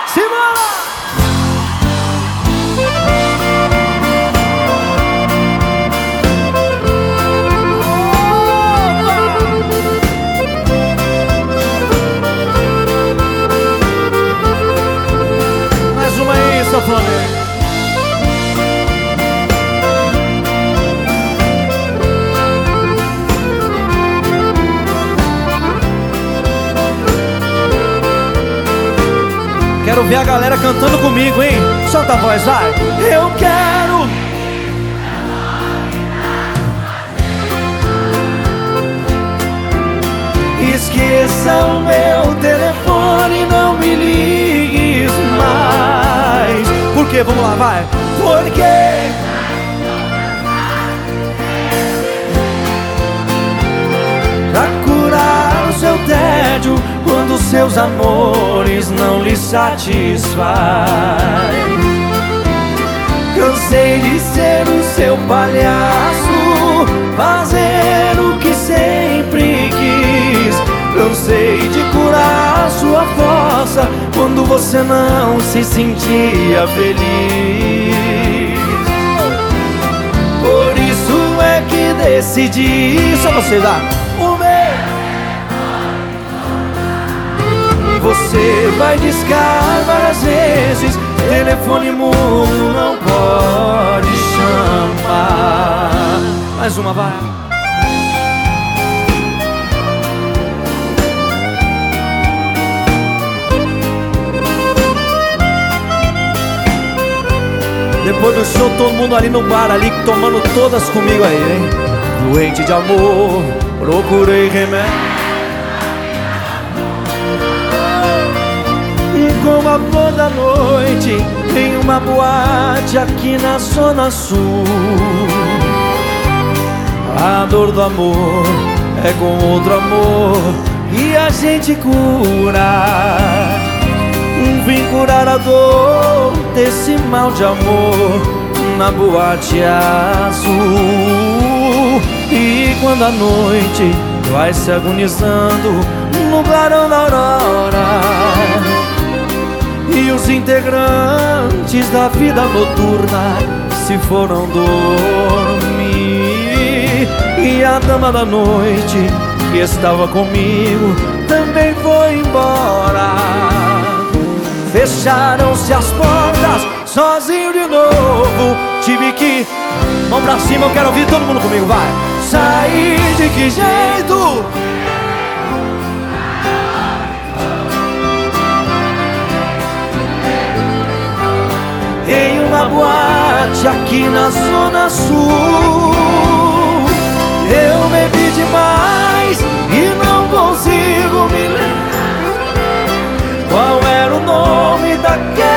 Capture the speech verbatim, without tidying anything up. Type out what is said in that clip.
Simbora! Mais uma aí, sanfoneiro. Quero ver a galera cantando comigo, hein? Solta a voz, vai! Eu quero! Esqueça o meu telefone, não me ligues mais. Por quê? Vamos lá, vai! Porque pra curar o seu tédio, quando seus amores não lhe satisfaz. Cansei de ser o seu palhaço, fazer o que sempre quis. Cansei de curar sua força quando você não se sentia feliz. Por isso é que decidi, só você dá o meu. Você vai discar várias vezes, telefone mudo não pode chamar. Mais uma, vai. Depois do show, todo mundo ali no bar, ali tomando todas comigo aí, hein? Doente de amor, procurei remédio. Como a flor da noite em uma boate aqui na Zona Sul. A dor do amor é com outro amor e a gente cura. Vim curar a dor desse mal de amor na boate azul. E quando a noite vai se agonizando no clarão da aurora e os integrantes da vida noturna se foram dormir, e a dama da noite que estava comigo também foi embora. Fecharam-se as portas, sozinho de novo. Tive que... Mão pra cima, eu quero ouvir todo mundo comigo, vai. Sair de que jeito? Em uma boate aqui na Zona Sul. Eu bebi demais e não consigo me lembrar qual era o nome daquele